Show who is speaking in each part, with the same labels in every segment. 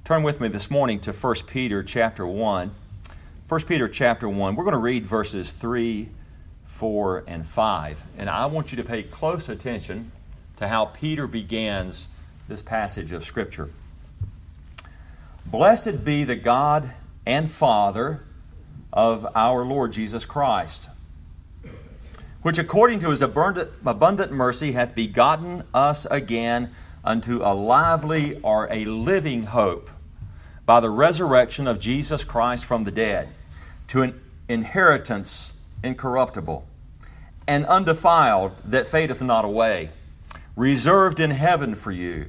Speaker 1: Turn with me this morning to 1 Peter chapter 1. 1 Peter chapter 1, we're going to read verses 3, 4, and 5. And I want you to pay close attention to how Peter begins this passage of Scripture. Blessed be the God and Father of our Lord Jesus Christ, which according to his abundant mercy hath begotten us again unto a lively or a living hope by the resurrection of Jesus Christ from the dead, to an inheritance incorruptible and undefiled that fadeth not away, reserved in heaven for you,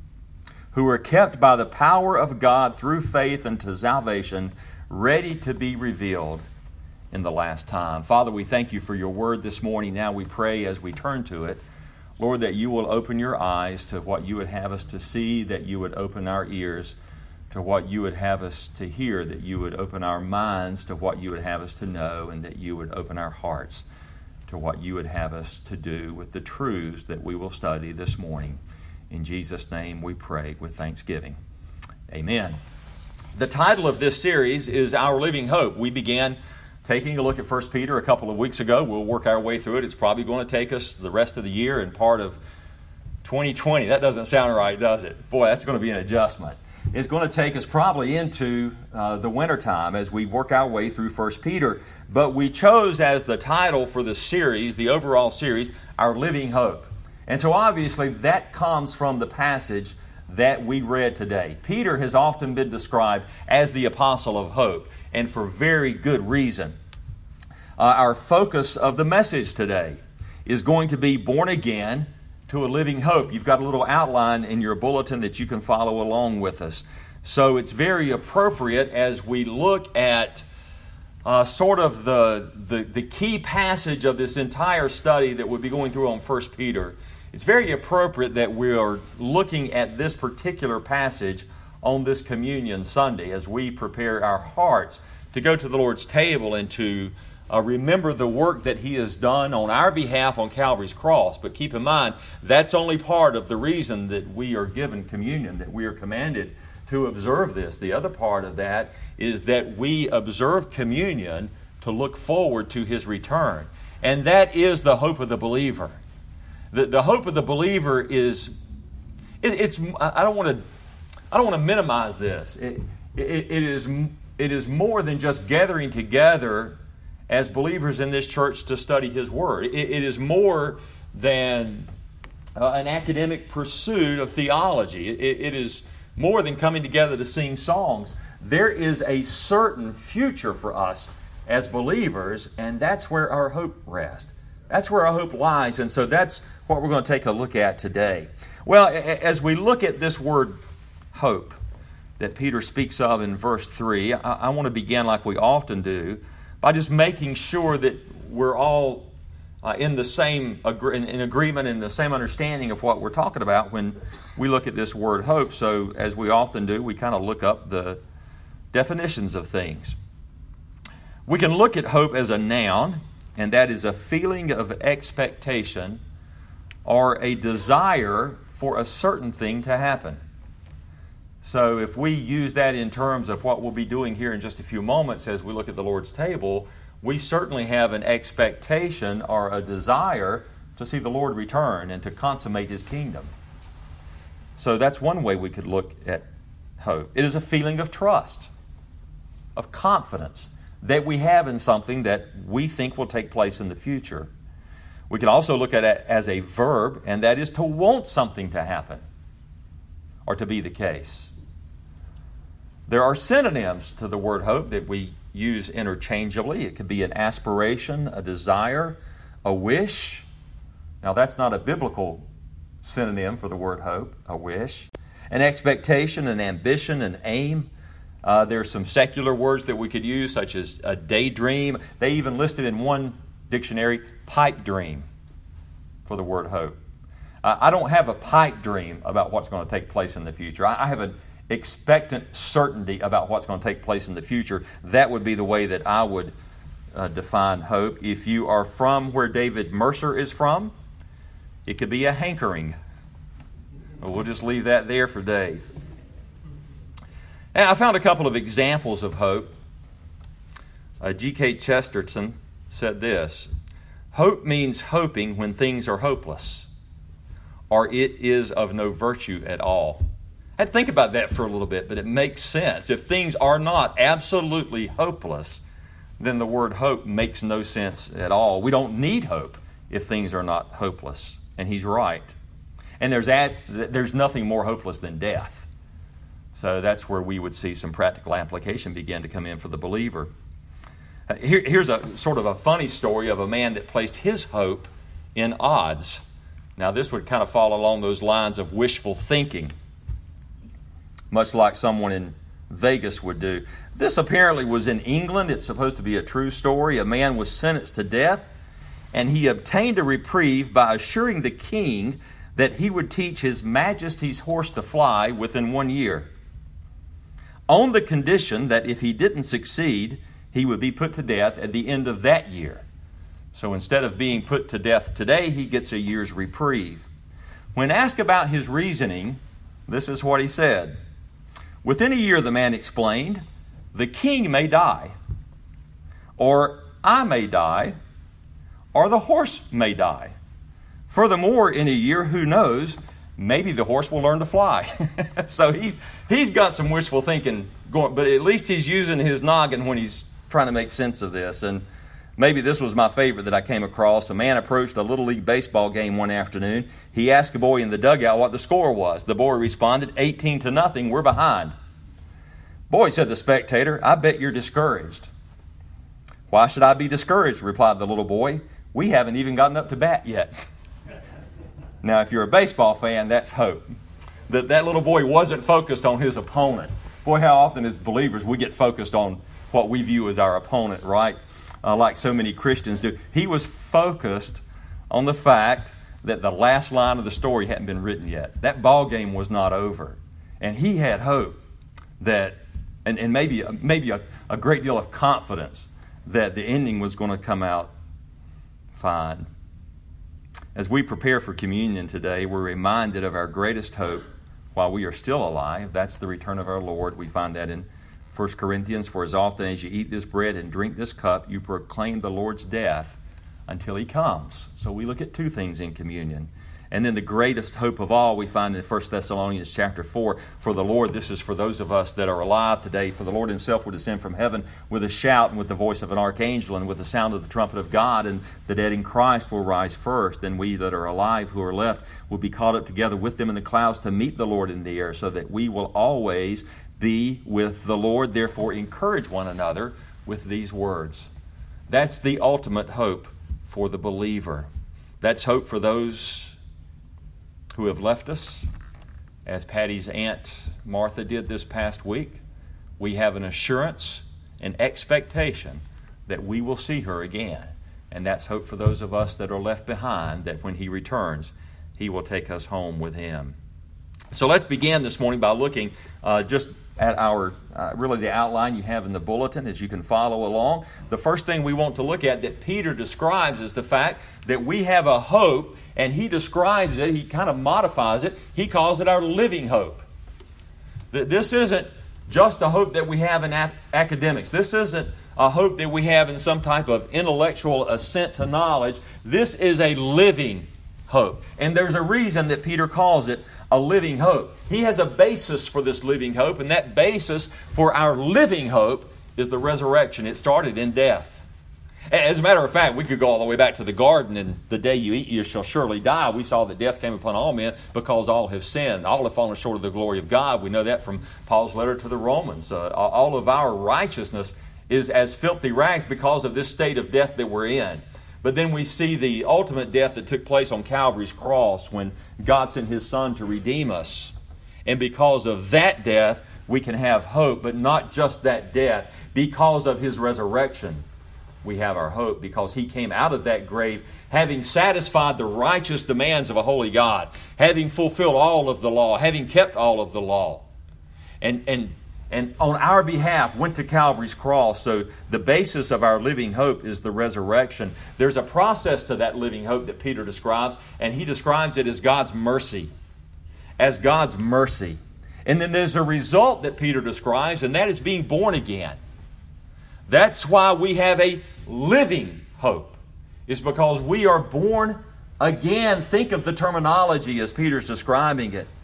Speaker 1: who are kept by the power of God through faith unto salvation, ready to be revealed in the last time. Father, we thank you for your word this morning. Now we pray as we turn to it, Lord, that you will open your eyes to what you would have us to see, that you would open our ears to what you would have us to hear, that you would open our minds to what you would have us to know, and that you would open our hearts to what you would have us to do with the truths that we will study this morning. In Jesus' name we pray with thanksgiving. Amen. The title of this series is Our Living Hope. We began taking a look at 1 Peter a couple of weeks ago. We'll work our way through it. It's probably going to take us the rest of the year and part of 2020. That doesn't sound right, does it? Boy, that's going to be an adjustment. It's going to take us probably into the wintertime as we work our way through 1 Peter. But we chose as the title for the series, the overall series, Our Living Hope. And so obviously that comes from the passage that we read today. Peter has often been described as the apostle of hope, and for very good reason. Our focus of the message today is going to be born again to a living hope. You've got a little outline in your bulletin that you can follow along with us. So it's very appropriate as we look at sort of the key passage of this entire study that we'll be going through on 1 Peter. It's very appropriate that we are looking at this particular passage on this Communion Sunday as we prepare our hearts to go to the Lord's table and to remember the work that He has done on our behalf on Calvary's cross. But keep in mind, that's only part of the reason that we are given communion, that we are commanded to observe this. The other part of that is that we observe communion to look forward to His return. And that is the hope of the believer. The hope of the believer is, I don't want to minimize this. It is more than just gathering together as believers in this church to study His Word. It is more than an academic pursuit of theology. It is more than coming together to sing songs. There is a certain future for us as believers, and that's where our hope rests. That's where our hope lies, and so that's what we're going to take a look at today. Well, as we look at this word hope that Peter speaks of in verse 3, I want to begin like we often do by just making sure that we're all in the same in agreement and the same understanding of what we're talking about when we look at this word hope. So as we often do, we kind of look up the definitions of things. We can look at hope as a noun, and that is a feeling of expectation or a desire for a certain thing to happen. So if we use that in terms of what we'll be doing here in just a few moments as we look at the Lord's table, we certainly have an expectation or a desire to see the Lord return and to consummate His kingdom. So that's one way we could look at hope. It is a feeling of trust, of confidence that we have in something that we think will take place in the future. We can also look at it as a verb, and that is to want something to happen or to be the case. There are synonyms to the word hope that we use interchangeably. It could be an aspiration, a desire, a wish. Now that's not a biblical synonym for the word hope, a wish. An expectation, an ambition, an aim. There's some secular words that we could use, such as a daydream. They even listed in one dictionary, pipe dream for the word hope. I don't have a pipe dream about what's going to take place in the future. I have an expectant certainty about what's going to take place in the future. That would be the way that I would define hope. If you are from where David Mercer is from, it could be a hankering. We'll just leave that there for Dave. And I found a couple of examples of hope. G.K. Chesterton said this: hope means hoping when things are hopeless, or it is of no virtue at all. I had to think about that for a little bit, but it makes sense. If things are not absolutely hopeless, then the word hope makes no sense at all. We don't need hope if things are not hopeless. And he's right. And there's nothing more hopeless than death. So that's where we would see some practical application begin to come in for the believer. Here's a sort of a funny story of a man that placed his hope in odds. Now this would kind of fall along those lines of wishful thinking, much like someone in Vegas would do. This apparently was in England. It's supposed to be a true story. A man was sentenced to death, and he obtained a reprieve by assuring the king that he would teach His Majesty's horse to fly within 1 year, on the condition that if he didn't succeed, he would be put to death at the end of that year. So instead of being put to death today, he gets a year's reprieve. When asked about his reasoning, this is what he said. Within a year, the man explained, the king may die, or I may die, or the horse may die. Furthermore, in a year, who knows, maybe the horse will learn to fly. So he's got some wishful thinking going, but at least he's using his noggin when he's trying to make sense of this. And maybe this was my favorite that I came across. A man approached a Little League baseball game one afternoon. He asked a boy in the dugout what the score was. The boy responded, 18-0, we're behind. Boy, said the spectator, I bet you're discouraged. Why should I be discouraged, replied the little boy. We haven't even gotten up to bat yet. Now, if you're a baseball fan, that's hope. That little boy wasn't focused on his opponent. Boy, how often as believers we get focused on what we view as our opponent, right? Like so many Christians do. He was focused on the fact that the last line of the story hadn't been written yet. That ball game was not over. And he had hope that, and maybe a great deal of confidence that the ending was going to come out fine. As we prepare for communion today, we're reminded of our greatest hope while we are still alive. That's the return of our Lord. We find that in 1 Corinthians, for as often as you eat this bread and drink this cup, you proclaim the Lord's death until He comes. So we look at two things in communion. And then the greatest hope of all we find in 1 Thessalonians chapter 4. For the Lord, this is for those of us that are alive today, for the Lord Himself will descend from heaven with a shout and with the voice of an archangel and with the sound of the trumpet of God, and the dead in Christ will rise first. Then we that are alive who are left will be caught up together with them in the clouds to meet the Lord in the air, so that we will always be with the Lord. Therefore, encourage one another with these words. That's the ultimate hope for the believer. That's hope for those who have left us, as Patty's Aunt Martha did this past week. We have an assurance, an expectation that we will see her again. And that's hope for those of us that are left behind, that when He returns, He will take us home with Him. So let's begin this morning by looking just at our, really the outline you have in the bulletin as you can follow along. The first thing we want to look at that Peter describes is the fact that we have a hope, and he describes it, he kind of modifies it, he calls it our living hope. This isn't just a hope that we have in academics. This isn't a hope that we have in some type of intellectual assent to knowledge. This is a living hope. And there's a reason that Peter calls it a living hope. He has a basis for this living hope, and that basis for our living hope is the resurrection. It started in death. As a matter of fact, we could go all the way back to the garden, and the day you eat, you shall surely die. We saw that death came upon all men because all have sinned. All have fallen short of the glory of God. We know that from Paul's letter to the Romans. All of our righteousness is as filthy rags because of this state of death that we're in. But then we see the ultimate death that took place on Calvary's cross when God sent His Son to redeem us. And because of that death, we can have hope, but not just that death. Because of His resurrection, we have our hope, because He came out of that grave having satisfied the righteous demands of a holy God, having fulfilled all of the law, having kept all of the law. And on our behalf went to Calvary's cross. So the basis of our living hope is the resurrection. There's a process to that living hope that Peter describes, and he describes it as God's mercy. As God's mercy. And then there's a result that Peter describes, and that is being born again. That's why we have a living hope. It's because we are born again. Think of the terminology as Peter's describing it.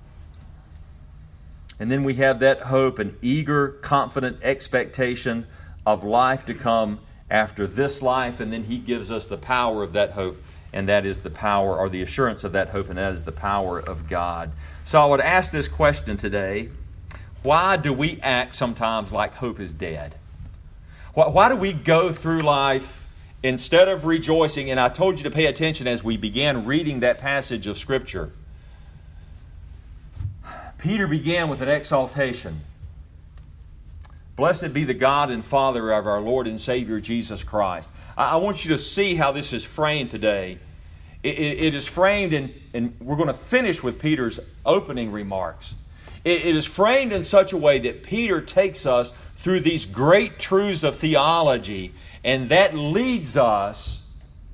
Speaker 1: And then we have that hope, an eager, confident expectation of life to come after this life. And then he gives us the power of that hope, and that is the power, or the assurance of that hope, and that is the power of God. So I would ask this question today: why do we act sometimes like hope is dead? Why do we go through life instead of rejoicing? And I told you to pay attention as we began reading that passage of Scripture. Peter began with an exaltation. Blessed be the God and Father of our Lord and Savior Jesus Christ. I want you to see how this is framed today. It is framed, and we're going to finish with Peter's opening remarks. It is framed in such a way that Peter takes us through these great truths of theology, and that leads us,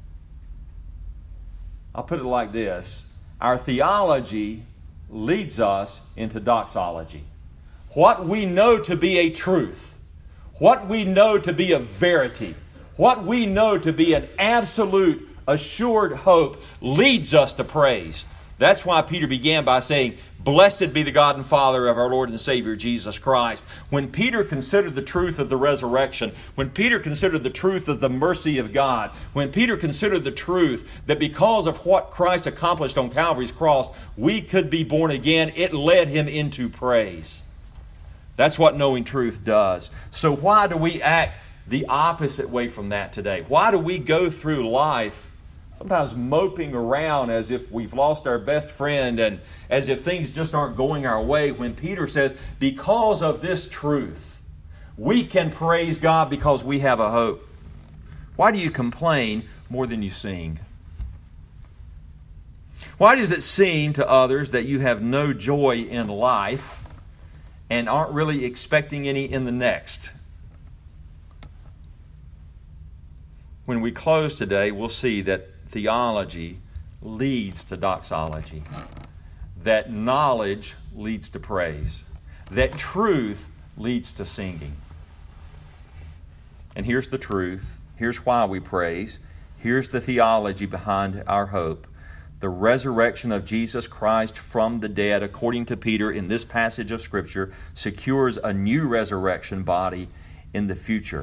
Speaker 1: I'll put it like this, our theology leads us into doxology. What we know to be a truth, what we know to be a verity, what we know to be an absolute assured hope leads us to praise. That's why Peter began by saying, blessed be the God and Father of our Lord and Savior Jesus Christ. When Peter considered the truth of the resurrection, when Peter considered the truth of the mercy of God, when Peter considered the truth that because of what Christ accomplished on Calvary's cross, we could be born again, it led him into praise. That's what knowing truth does. So why do we act the opposite way from that today? Why do we go through life sometimes moping around as if we've lost our best friend and as if things just aren't going our way, when Peter says, because of this truth, we can praise God because we have a hope? Why do you complain more than you sing? Why does it seem to others that you have no joy in life and aren't really expecting any in the next? When we close today, we'll see that theology leads to doxology, that knowledge leads to praise, that truth leads to singing. And here's the truth. Here's why we praise. Here's the theology behind our hope. The resurrection of Jesus Christ from the dead, according to Peter in this passage of Scripture, secures a new resurrection body in the future.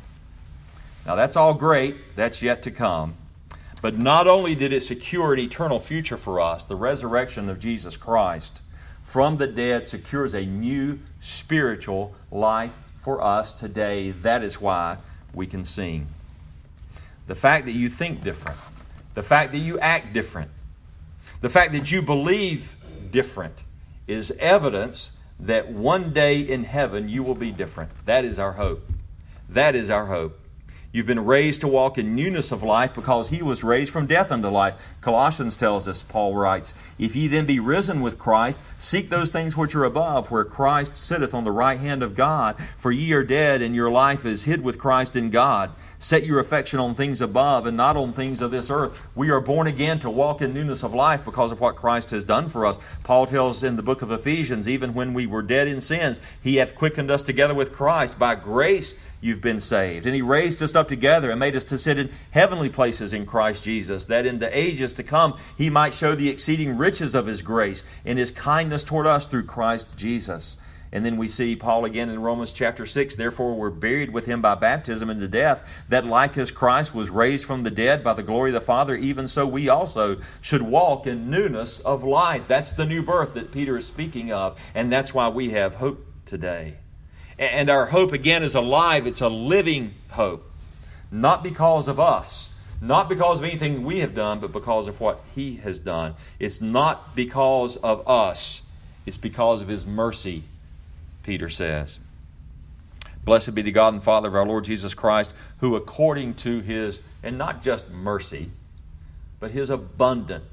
Speaker 1: Now that's all great. That's yet to come. But not only did it secure an eternal future for us, the resurrection of Jesus Christ from the dead secures a new spiritual life for us today. That is why we can sing. The fact that you think different, the fact that you act different, the fact that you believe different is evidence that one day in heaven you will be different. That is our hope. That is our hope. You've been raised to walk in newness of life because He was raised from death unto life. Colossians tells us, Paul writes, if ye then be risen with Christ, seek those things which are above, where Christ sitteth on the right hand of God. For ye are dead, and your life is hid with Christ in God. Set your affection on things above and not on things of this earth. We are born again to walk in newness of life because of what Christ has done for us. Paul tells us in the book of Ephesians, even when we were dead in sins, He hath quickened us together with Christ. By grace you've been saved. And He raised us up together and made us to sit in heavenly places in Christ Jesus, that in the ages to come He might show the exceeding riches of His grace and His kindness toward us through Christ Jesus. And then we see Paul again in Romans chapter 6, therefore we're buried with Him by baptism into death, that like as Christ was raised from the dead by the glory of the Father, even so we also should walk in newness of life. That's the new birth that Peter is speaking of, and that's why we have hope today. And our hope again is alive. It's a living hope. Not because of us, not because of anything we have done, but because of what He has done. It's not because of us. It's because of His mercy, Peter says. Blessed be the God and Father of our Lord Jesus Christ, who according to His, and not just mercy, but His abundant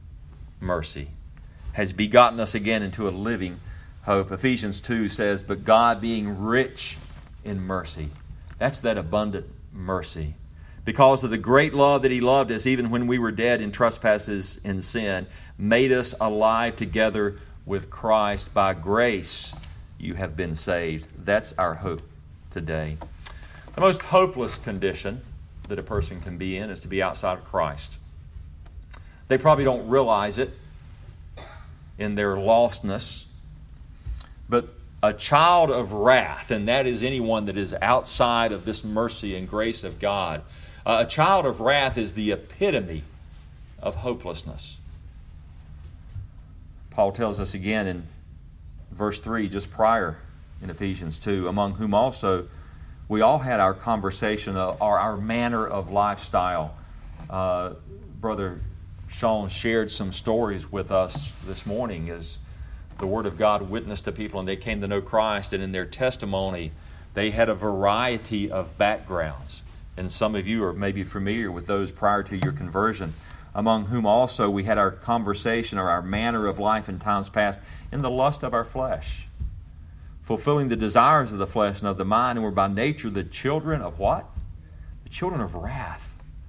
Speaker 1: mercy, has begotten us again into a living hope. Ephesians 2 says, but God being rich in mercy. That's that abundant mercy. Because of the great love that He loved us, even when we were dead in trespasses and sin, made us alive together with Christ. By grace you have been saved. That's our hope today. The most hopeless condition that a person can be in is to be outside of Christ. They probably don't realize it in their lostness, but a child of wrath, and that is anyone that is outside of this mercy and grace of God, a child of wrath is the epitome of hopelessness. Paul tells us again in verse 3, just prior in Ephesians 2, among whom also we all had our conversation, or our manner of lifestyle. Brother Sean shared some stories with us this morning as the Word of God witnessed to people and they came to know Christ, and in their testimony they had a variety of backgrounds. And some of you are maybe familiar with those prior to your conversion, among whom also we had our conversation or our manner of life in times past in the lust of our flesh, fulfilling the desires of the flesh and of the mind, and were by nature the children of what? The children of wrath.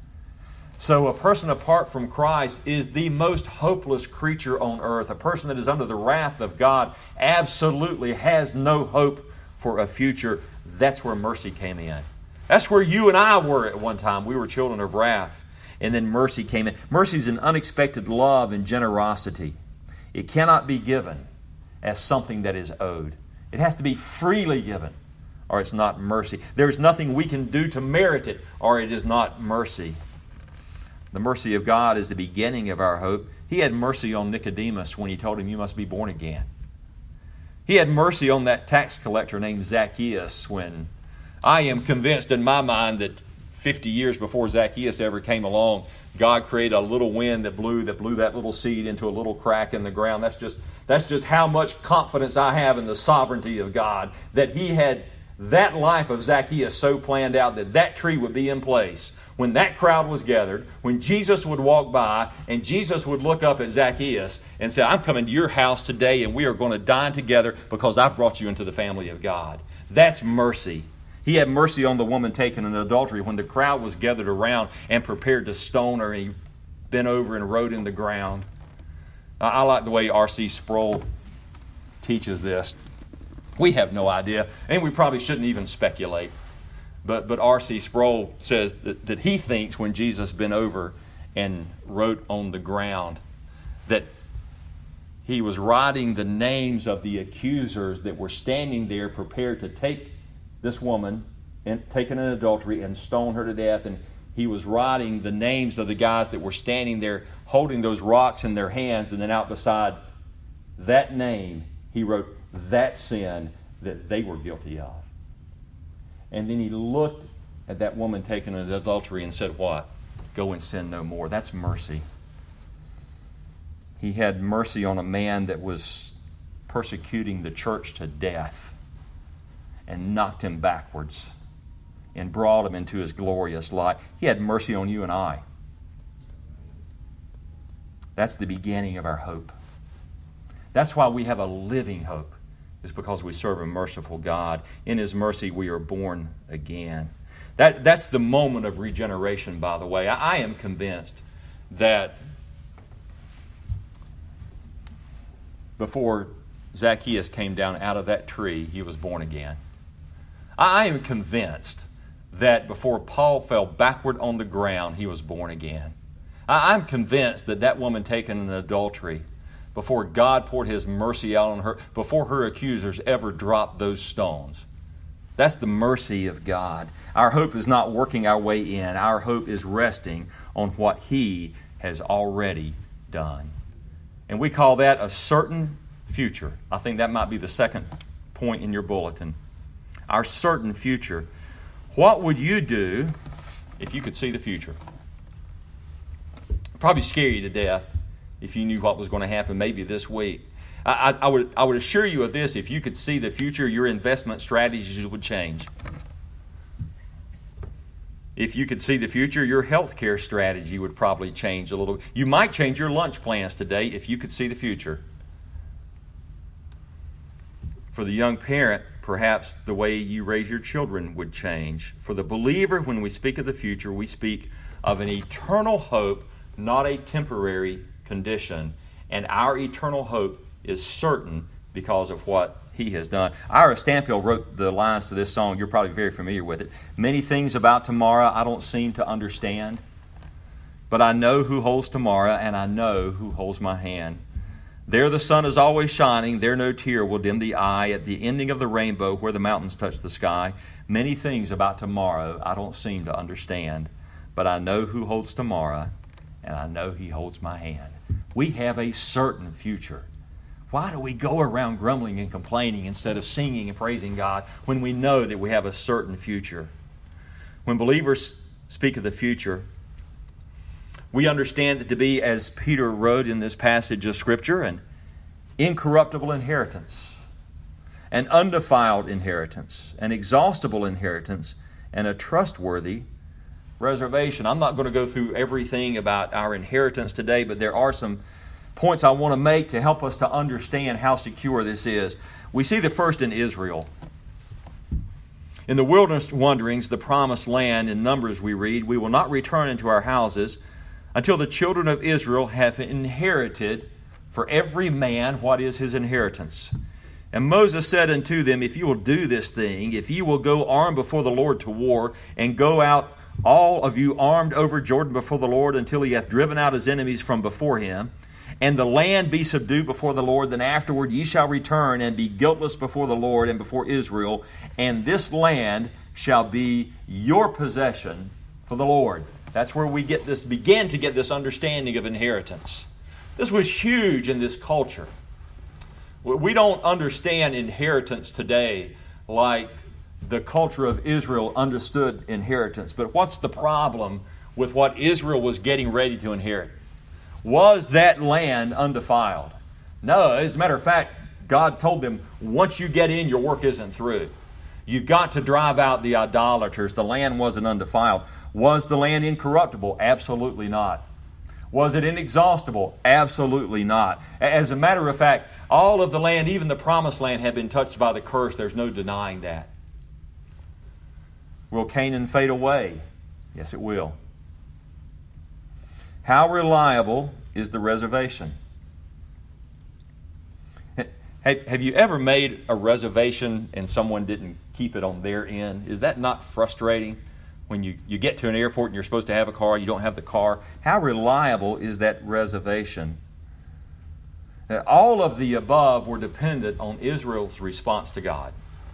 Speaker 1: So a person apart from Christ is the most hopeless creature on earth. A person that is under the wrath of God absolutely has no hope for a future. That's where mercy came in. That's where you and I were at one time. We were children of wrath. And then mercy came in. Mercy is an unexpected love and generosity. It cannot be given as something that is owed. It has to be freely given, or it's not mercy. There is nothing we can do to merit it, or it is not mercy. The mercy of God is the beginning of our hope. He had mercy on Nicodemus when he told him, you must be born again. He had mercy on that tax collector named Zacchaeus when I am convinced in my mind that 50 years before Zacchaeus ever came along, God created a little wind that blew that little seed into a little crack in the ground. That's just how much confidence I have in the sovereignty of God, that He had that life of Zacchaeus so planned out that that tree would be in place when that crowd was gathered, when Jesus would walk by and Jesus would look up at Zacchaeus and say, I'm coming to your house today and we are going to dine together because I've brought you into the family of God. That's mercy. He had mercy on the woman taken in adultery when the crowd was gathered around and prepared to stone her, and he bent over and wrote in the ground. I like the way R.C. Sproul teaches this. We have no idea, and we probably shouldn't even speculate. But R.C. Sproul says that he thinks when Jesus bent over and wrote on the ground that he was writing the names of the accusers that were standing there prepared to take this woman and taken in adultery and stone her to death, and he was writing the names of the guys that were standing there holding those rocks in their hands, and then out beside that name he wrote that sin that they were guilty of. And then he looked at that woman taken in adultery and said, what? Go and sin no more. That's mercy. He had mercy on a man that was persecuting the church to death and knocked him backwards and brought him into His glorious light. He had mercy on you and I. That's the beginning of our hope. That's why we have a living hope, is because we serve a merciful God. In His mercy we are born again. That's the moment of regeneration, by the way. I am convinced that before Zacchaeus came down out of that tree, he was born again. I am convinced that before Paul fell backward on the ground, he was born again. I'm convinced that that woman taken in adultery, before God poured His mercy out on her, before her accusers ever dropped those stones. That's the mercy of God. Our hope is not working our way in. Our hope is resting on what He has already done. And we call that a certain future. I think that might be the second point in your bulletin. Our certain future. What would you do if you could see the future? Probably scare you to death if you knew what was going to happen maybe this week. I would assure you of this: if you could see the future, your investment strategies would change. If you could see the future, your healthcare strategy would probably change a little. You might change your lunch plans today if you could see the future. For the young parent, perhaps the way you raise your children would change. For the believer, when we speak of the future, we speak of an eternal hope, not a temporary condition. And our eternal hope is certain because of what He has done. Ira Stamphill wrote the lines to this song. You're probably very familiar with it. Many things about tomorrow I don't seem to understand, but I know who holds tomorrow, and I know who holds my hand. There the sun is always shining, there no tear will dim the eye. At the ending of the rainbow where the mountains touch the sky, many things about tomorrow I don't seem to understand, but I know who holds tomorrow, and I know He holds my hand. We have a certain future. Why do we go around grumbling and complaining instead of singing and praising God when we know that we have a certain future? When believers speak of the future, we understand it to be, as Peter wrote in this passage of Scripture, an incorruptible inheritance, an undefiled inheritance, an exhaustible inheritance, and a trustworthy reservation. I'm not going to go through everything about our inheritance today, but there are some points I want to make to help us to understand how secure this is. We see the first in Israel. In the wilderness wanderings, the promised land, in Numbers we read, "We will not return into our houses until the children of Israel have inherited for every man what is his inheritance. And Moses said unto them, If you will do this thing, if you will go armed before the Lord to war, and go out all of you armed over Jordan before the Lord until He hath driven out His enemies from before Him, and the land be subdued before the Lord, then afterward ye shall return and be guiltless before the Lord and before Israel, and this land shall be your possession for the Lord." That's where we begin to get this understanding of inheritance. This was huge in this culture. We don't understand inheritance today like the culture of Israel understood inheritance. But what's the problem with what Israel was getting ready to inherit? Was that land undefiled? No, as a matter of fact, God told them, once you get in, your work isn't through. You've got to drive out the idolaters. The land wasn't undefiled. Was the land incorruptible? Absolutely not. Was it inexhaustible? Absolutely not. As a matter of fact, all of the land, even the promised land, had been touched by the curse. There's no denying that. Will Canaan fade away? Yes, it will. How reliable is the reservation? Have you ever made a reservation and someone didn't keep it on their end? Is that not frustrating when you get to an airport and you're supposed to have a car, you don't have the car? How reliable is that reservation? All of the above were dependent on Israel's response to God.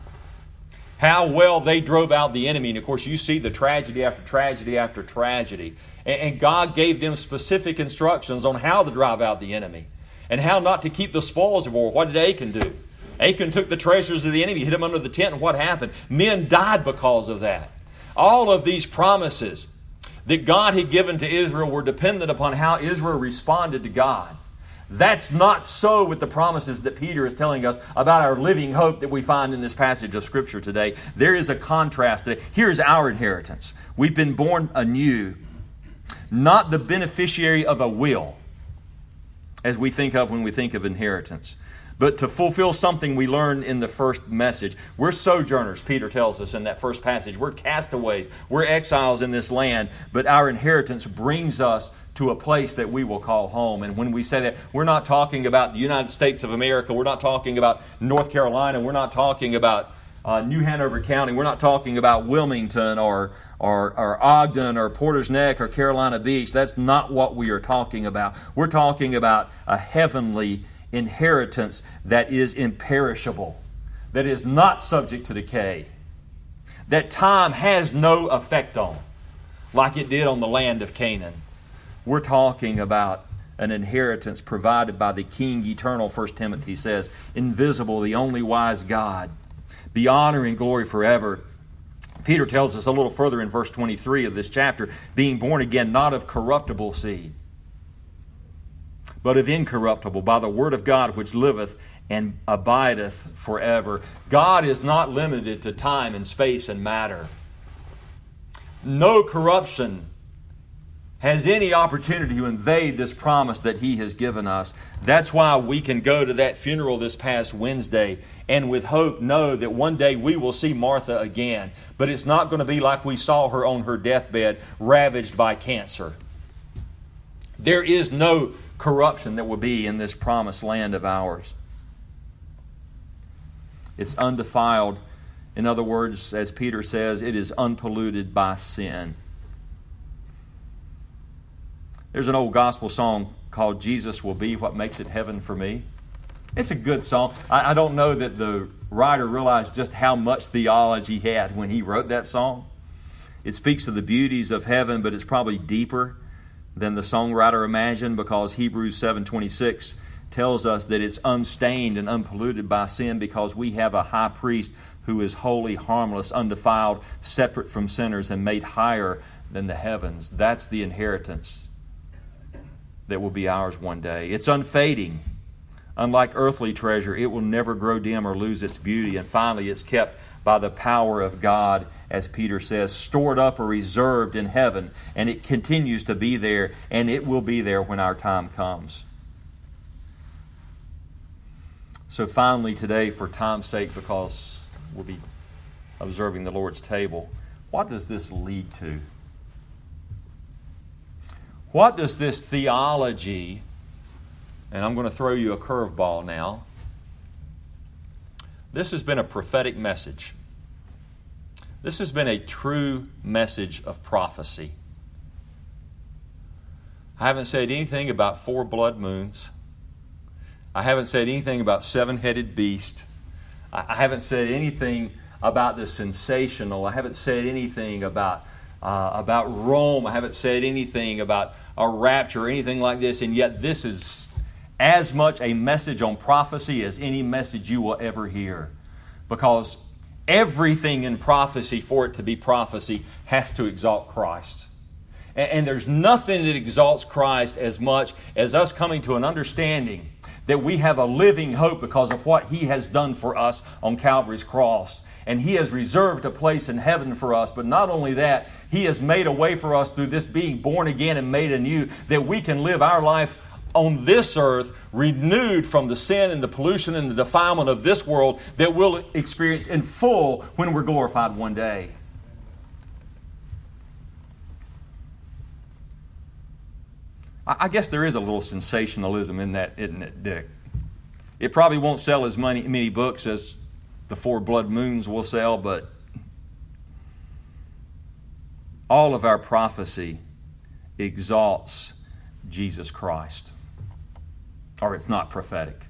Speaker 1: How well they drove out the enemy. And of course, you see the tragedy after tragedy after tragedy. And God gave them specific instructions on how to drive out the enemy and how not to keep the spoils of war. What did Achan do? Achan took the treasures of the enemy, hid them under the tent, and what happened? Men died because of that. All of these promises that God had given to Israel were dependent upon how Israel responded to God. That's not so with the promises that Peter is telling us about our living hope that we find in this passage of Scripture today. There is a contrast. Here's our inheritance. We've been born anew, not the beneficiary of a will, as we think of when we think of inheritance, but to fulfill something we learned in the first message. We're sojourners, Peter tells us in that first passage. We're castaways. We're exiles in this land, but our inheritance brings us to a place that we will call home. And when we say that, we're not talking about the United States of America. We're not talking about North Carolina. We're not talking about New Hanover County. We're not talking about Wilmington or Ogden or Porter's Neck or Carolina Beach. That's not what we are talking about. We're talking about a heavenly inheritance that is imperishable, that is not subject to decay, that time has no effect on, like it did on the land of Canaan. We're talking about an inheritance provided by the King eternal, 1 Timothy says, invisible, the only wise God, be honor and glory forever. Peter tells us a little further in verse 23 of this chapter, being born again, not of corruptible seed, but of incorruptible, by the word of God which liveth and abideth forever. God is not limited to time and space and matter. No corruption has any opportunity to invade this promise that He has given us. That's why we can go to that funeral this past Wednesday and with hope know that one day we will see Martha again. But it's not going to be like we saw her on her deathbed, ravaged by cancer. There is no corruption that will be in this promised land of ours. It's undefiled. In other words, as Peter says, it is unpolluted by sin. There's an old gospel song called "Jesus Will Be What Makes It Heaven for Me." It's a good song. I don't know that the writer realized just how much theology he had when he wrote that song. It speaks of the beauties of heaven, but it's probably deeper than the songwriter imagined, because Hebrews 7:26 tells us that it's unstained and unpolluted by sin because we have a high priest who is holy, harmless, undefiled, separate from sinners, and made higher than the heavens. That's the inheritance that will be ours one day. It's unfading. Unlike earthly treasure, it will never grow dim or lose its beauty. And finally, it's kept by the power of God, as Peter says, stored up or reserved in heaven, and it continues to be there, and it will be there when our time comes. So finally today, for time's sake, because we'll be observing the Lord's table, what does this lead to? What does this theology, and I'm going to throw you a curveball now, this has been a prophetic message. This has been a true message of prophecy. I haven't said anything about 4 blood moons. I haven't said anything about 7-headed beast. I haven't said anything about the sensational. I haven't said anything about Rome. I haven't said anything about a rapture or anything like this. And yet this is as much a message on prophecy as any message you will ever hear. Because everything in prophecy, for it to be prophecy, has to exalt Christ. And there's nothing that exalts Christ as much as us coming to an understanding that we have a living hope because of what He has done for us on Calvary's cross. And He has reserved a place in heaven for us. But not only that, He has made a way for us through this being born again and made anew, that we can live our life on this earth renewed from the sin and the pollution and the defilement of this world that we'll experience in full when we're glorified one day. I guess there is a little sensationalism in that, isn't it, Dick? It probably won't sell as many books as the 4 blood moons will sell, but all of our prophecy exalts Jesus Christ. Or it's not prophetic.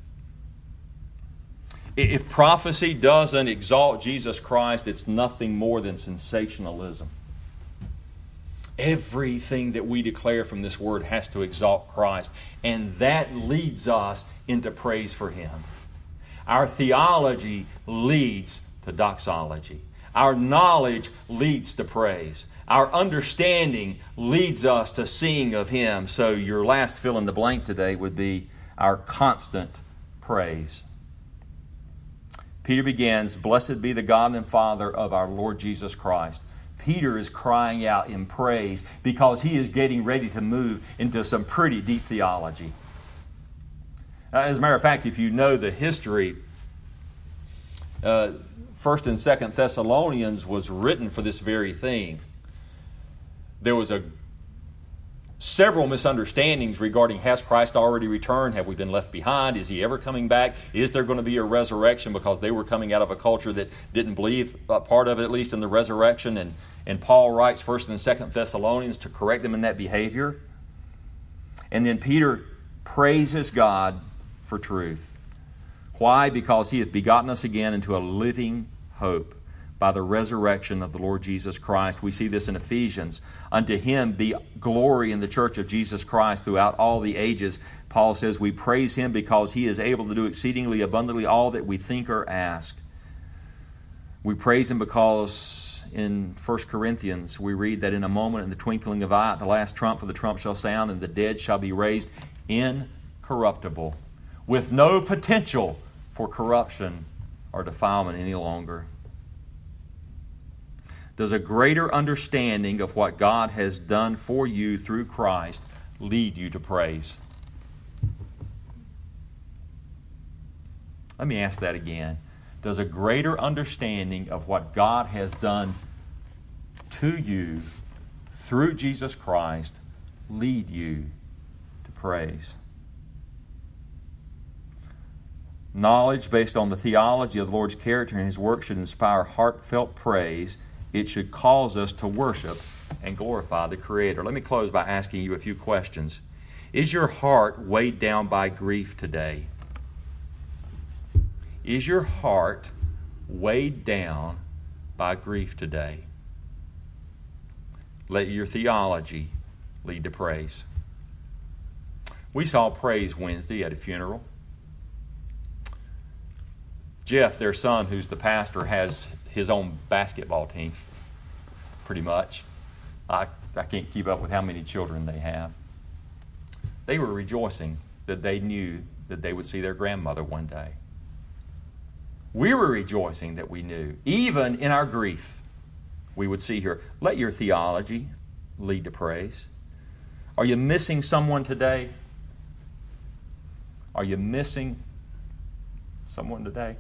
Speaker 1: If prophecy doesn't exalt Jesus Christ, it's nothing more than sensationalism. Everything that we declare from this word has to exalt Christ, and that leads us into praise for Him. Our theology leads to doxology. Our knowledge leads to praise. Our understanding leads us to sing of Him. So your last fill in the blank today would be our constant praise. Peter begins, "Blessed be the God and Father of our Lord Jesus Christ." Peter is crying out in praise because he is getting ready to move into some pretty deep theology. As a matter of fact, if you know the history, 1st and 2nd Thessalonians was written for this very thing. There was several misunderstandings regarding, has Christ already returned? Have we been left behind? Is He ever coming back? Is there going to be a resurrection? Because they were coming out of a culture that didn't believe, part of it at least, in the resurrection. And Paul writes 1st and 2nd Thessalonians to correct them in that behavior. And then Peter praises God for truth. Why? Because He hath begotten us again into a living hope by the resurrection of the Lord Jesus Christ. We see this in Ephesians. Unto Him be glory in the church of Jesus Christ throughout all the ages. Paul says we praise Him because He is able to do exceedingly abundantly all that we think or ask. We praise Him because in 1 Corinthians we read that in a moment, in the twinkling of an eye, at the last trump, for the trump shall sound, and the dead shall be raised incorruptible, with no potential for corruption or defilement any longer. Does a greater understanding of what God has done for you through Christ lead you to praise? Let me ask that again. Does a greater understanding of what God has done to you through Jesus Christ lead you to praise? Knowledge based on the theology of the Lord's character and His work should inspire heartfelt praise. It should cause us to worship and glorify the Creator. Let me close by asking you a few questions. Is your heart weighed down by grief today? Is your heart weighed down by grief today? Let your theology lead to praise. We saw praise Wednesday at a funeral. Jeff, their son, who's the pastor, has his own basketball team, pretty much. I can't keep up with how many children they have. They were rejoicing that they knew that they would see their grandmother one day. We were rejoicing that we knew, even in our grief, we would see her. Let your theology lead to praise. Are you missing someone today? Are you missing someone today?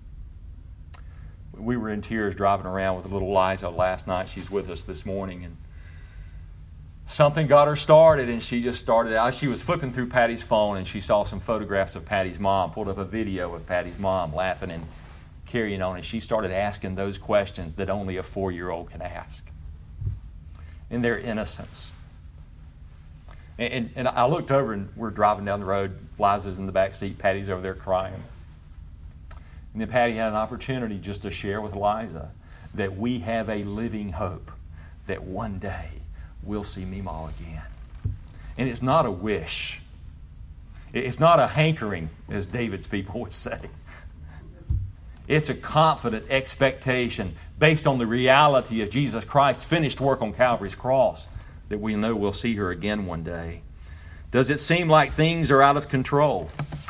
Speaker 1: We were in tears driving around with little Liza last night. She's with us this morning, and something got her started, and she just started out. She was flipping through Patty's phone, and she saw some photographs of Patty's mom, pulled up a video of Patty's mom laughing and carrying on, and she started asking those questions that only a 4-year-old can ask in their innocence. And I looked over, and we're driving down the road. Liza's in the back seat. Patty's over there crying. And then Patty had an opportunity just to share with Liza that we have a living hope that one day we'll see Meemaw again. And it's not a wish. It's not a hankering, as David's people would say. It's a confident expectation based on the reality of Jesus Christ's finished work on Calvary's cross that we know we'll see her again one day. Does it seem like things are out of control?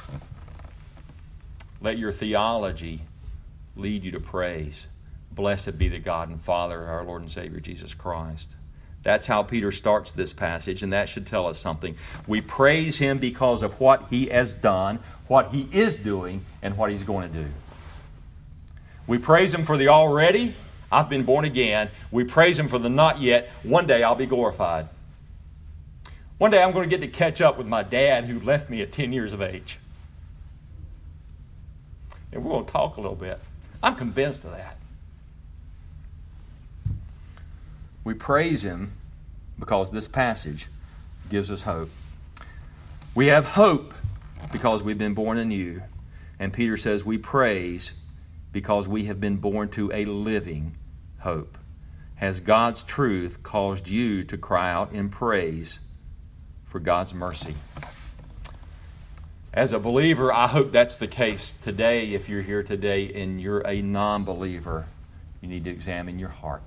Speaker 1: Let your theology lead you to praise. Blessed be the God and Father of our Lord and Savior Jesus Christ. That's how Peter starts this passage, and that should tell us something. We praise Him because of what He has done, what He is doing, and what He's going to do. We praise Him for the already, I've been born again. We praise Him for the not yet, one day I'll be glorified. One day I'm going to get to catch up with my dad who left me at 10 years of age. And we're going to talk a little bit. I'm convinced of that. We praise Him because this passage gives us hope. We have hope because we've been born anew. And Peter says we praise because we have been born to a living hope. Has God's truth caused you to cry out in praise for God's mercy? As a believer, I hope that's the case today. If you're here today and you're a non-believer, you need to examine your heart.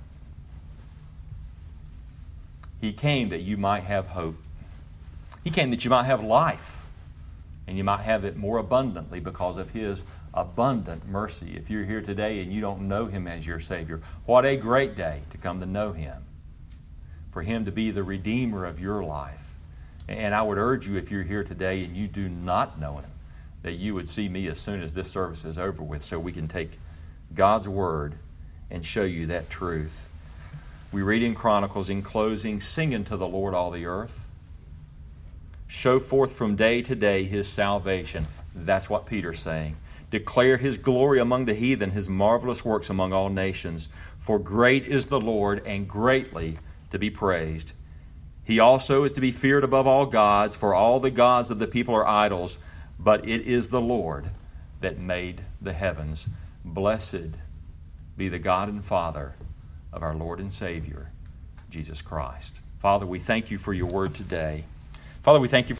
Speaker 1: He came that you might have hope. He came that you might have life, and you might have it more abundantly because of His abundant mercy. If you're here today and you don't know Him as your Savior, what a great day to come to know Him, for Him to be the Redeemer of your life. And I would urge you, if you're here today and you do not know Him, that you would see me as soon as this service is over with so we can take God's Word and show you that truth. We read in Chronicles, in closing, sing unto the Lord all the earth. Show forth from day to day His salvation. That's what Peter's saying. Declare His glory among the heathen, His marvelous works among all nations. For great is the Lord, and greatly to be praised. He also is to be feared above all gods, for all the gods of the people are idols, but it is the Lord that made the heavens. Blessed be the God and Father of our Lord and Savior, Jesus Christ. Father, we thank You for Your word today. Father, we thank You